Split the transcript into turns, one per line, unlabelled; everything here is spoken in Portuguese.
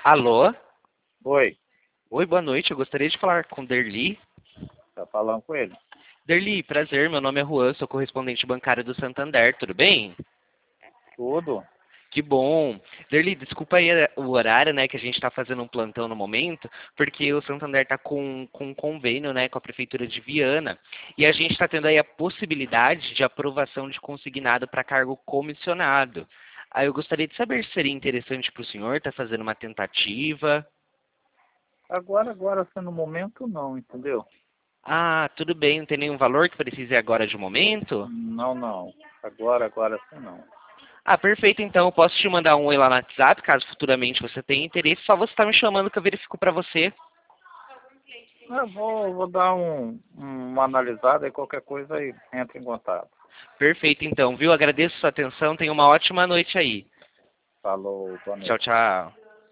Alô?
Oi,
Oi, boa noite. Eu gostaria de falar com Derli.
tá falando com ele?
Derli, prazer. Meu nome é Juan, sou correspondente bancário do Santander. Tudo bem?
Tudo?
Que bom. Derli, desculpa aí o horário, né, que a gente está fazendo um plantão no momento, porque o Santander está com um convênio, né, com a Prefeitura de Viana, e a gente está tendo aí a possibilidade de aprovação de consignado para cargo comissionado. Aí eu gostaria de saber se seria interessante para o senhor estar fazendo uma tentativa.
Agora, assim, no momento não, entendeu?
Ah, tudo bem, não tem nenhum valor que precise agora de momento?
Não. Agora assim não.
Ah, perfeito, então eu posso te mandar um oi lá no WhatsApp, caso futuramente você tenha interesse, só você tá me chamando que eu verifico para você.
Eu vou dar uma analisada e qualquer coisa aí entra em contato.
Perfeito, então, viu? Agradeço a sua atenção, tenha uma ótima noite aí.
Falou, boa
Tchau,
noite.
tchau.